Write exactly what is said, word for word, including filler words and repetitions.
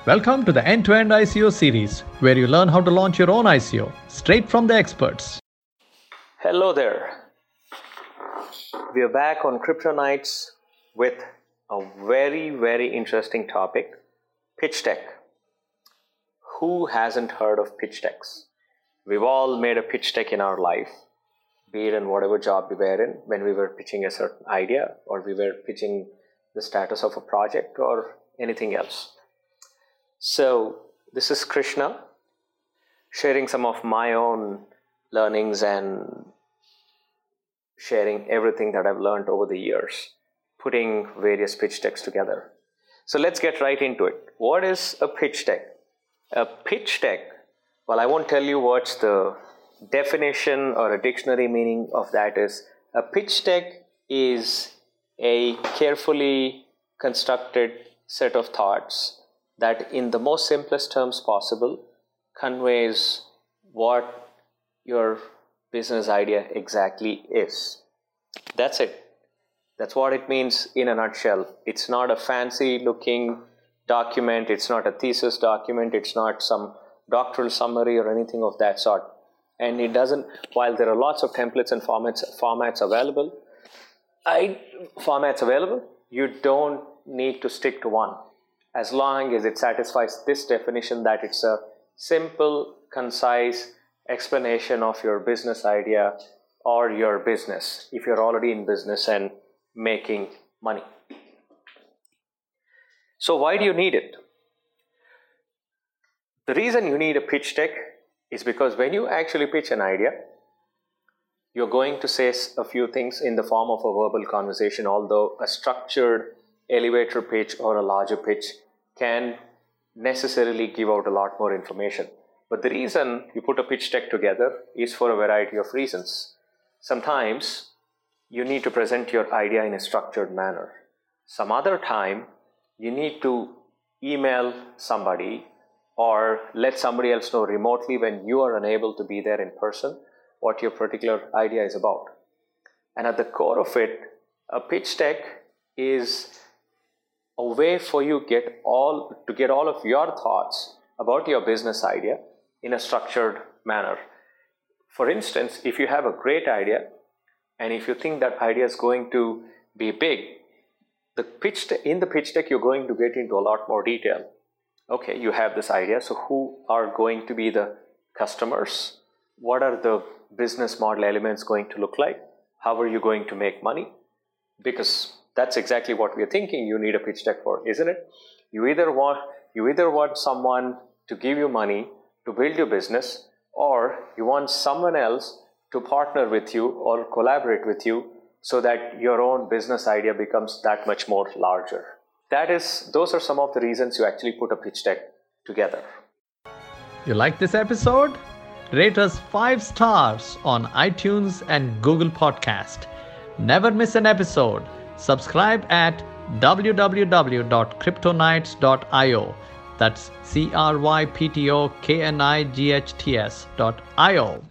Welcome to the End-to-End I C O series, where you learn how to launch your own I C O straight from the experts. Hello there. We are back on Crypto Nights with a very, very interesting topic, pitch deck. Who hasn't heard of pitch decks? We've all made a pitch deck in our life, be it in whatever job we were in, when we were pitching a certain idea, or we were pitching the status of a project, or anything else. So this is Krishna sharing some of my own learnings and sharing everything that I've learned over the years, putting various pitch decks together. So let's get right into it. What is a pitch deck? A pitch deck, well, I won't tell you what's the definition or a dictionary meaning of that is. A pitch deck is a carefully constructed set of thoughts that in the most simplest terms possible conveys what your business idea exactly is. That's it. That's what it means in a nutshell. It's not a fancy looking document. It's not a thesis document. It's not some doctoral summary or anything of that sort. And it doesn't, while there are lots of templates and formats, formats available, I, formats available, you don't need to stick to one. As long as it satisfies this definition that it's a simple, concise explanation of your business idea or your business, if you're already in business and making money. So why do you need it? The reason you need a pitch deck is because when you actually pitch an idea, you're going to say a few things in the form of a verbal conversation, although a structured elevator pitch or a larger pitch can necessarily give out a lot more information. But the reason you put a pitch deck together is for a variety of reasons. Sometimes you need to present your idea in a structured manner. Some other time you need to email somebody or let somebody else know remotely when you are unable to be there in person what your particular idea is about. And at the core of it, a pitch deck is a way for you get all to get all of your thoughts about your business idea in a structured manner. For instance, if you have a great idea and if you think that idea is going to be big, the pitch de- in the pitch deck you're going to get into a lot more detail. Okay, you have this idea, so who are going to be the customers? What are the business model elements going to look like? How are you going to make money? Because that's exactly what we're thinking you need a pitch deck for, isn't it? You either want you either want someone to give you money to build your business, or you want someone else to partner with you or collaborate with you so that your own business idea becomes that much more larger. That is, those are some of the reasons you actually put a pitch deck together. You like this episode? Rate us five stars on iTunes and Google Podcast. Never miss an episode. Subscribe at w w w dot cryptonights dot i o. That's C R Y P T O K N I G H T S dot I O.